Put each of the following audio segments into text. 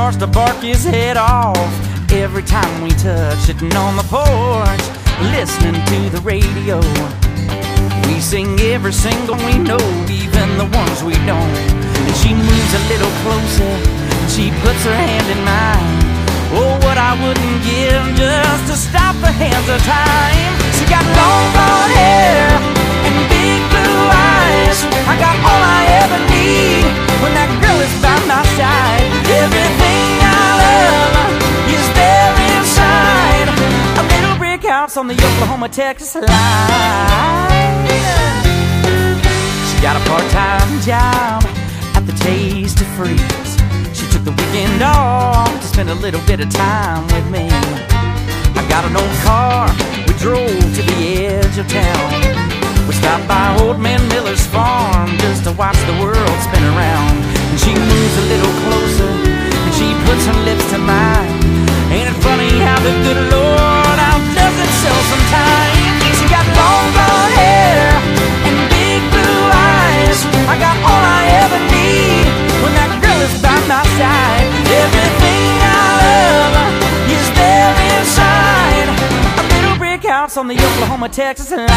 starts to bark his head off every time we touch. Sitting on the porch, listening to the radio. We sing every single we know, even the ones we don't. And she moves a little closer, and she puts her hand in mine. Oh, what I wouldn't give just to stop the hands of time. She got long blonde hair and big blue eyes. I got all I ever need when that girl is by my side. Everything I love is there inside a little brick house on the Oklahoma-Texas line. She got a part-time job at the Taste of Freeze. She took the weekend off to spend a little bit of time with me. I got an old car, we drove to the edge of town. We stopped by Old Man Miller's farm just to watch the world spin around. And she moves a little closer, and she puts her lips to mine. Ain't it funny how the good Lord outdoes itself sometimes? She got long blonde hair and big blue eyes. I got all I ever need when that girl is by my side. Everything I love is there inside a little brick house on the Oklahoma-Texas line.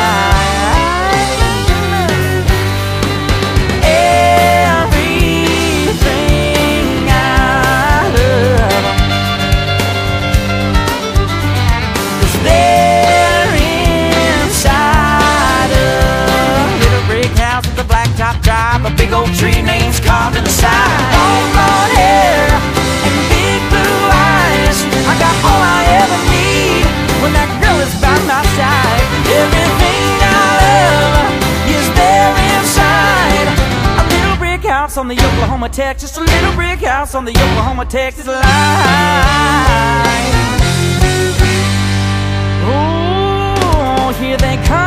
Everything I love is there inside a little brick house with a blacktop drive, a big old tree names carved in the side. Long blonde hair and big blue eyes. I got all I ever need when that girl is by my side. Everything I love is there inside a little brick house on the Oklahoma-Texas, a little brick house on the Oklahoma-Texas line. Oh, here they come.